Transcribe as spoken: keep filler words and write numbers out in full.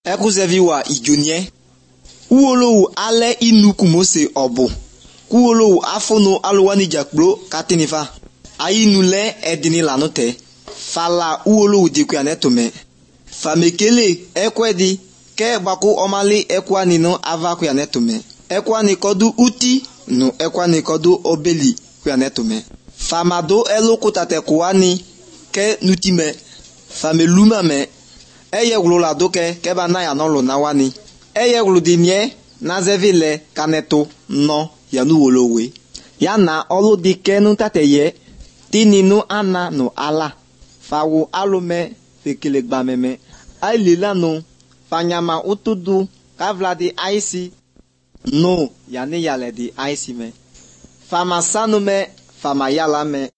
ekuzevi wa ijonie uwolowu ale inuku Mose obu kuwolowu afunu aluwani jakplo katinifa ayinule edini lanute fala uwolowu dikuya netume famekele ekwedi ke gbaku omali ekwani no ava kuya netume ekwani kodu uti no ekwani kodu obeli kuya netume famado elukutate kuwani ke nutime fameluma me eye wlola doke ke bana ya no luna wani eye wludimie na zevile kaneto no ya nu wolowe yana olu dike nu tateye tininu ana no ala fawu alume fekele gbameme ailila no fanyama utudu kavladi aisi no yani yale di aisi me fama sanu me fama yala me